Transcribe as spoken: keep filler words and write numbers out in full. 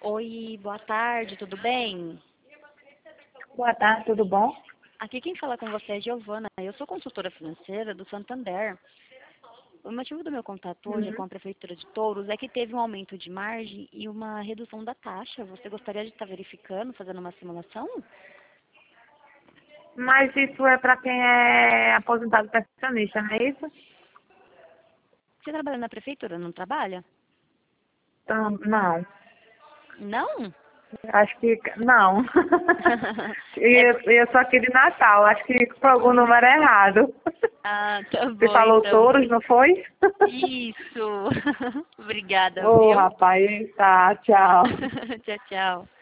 Oi, boa tarde, tudo bem? Boa tarde, tudo bom? Aqui quem fala com você é Giovana. Eu sou consultora financeira do Santander. O motivo do meu contato hoje com Uhum. a Prefeitura de Touros é que teve um aumento de margem e uma redução da taxa. Você gostaria de estar verificando, fazendo uma simulação? Mas isso é para quem é aposentado pensionista, não é isso? Você trabalha na Prefeitura, não trabalha? Então, não. Não? Acho que não. É E por... eu, eu sou aqui de Natal, acho que foi algum número errado. Ah, tá Você bom falou então. touros, não foi? Isso. Obrigada, Ô, viu? rapaz, tá, tchau. Tchau, tchau.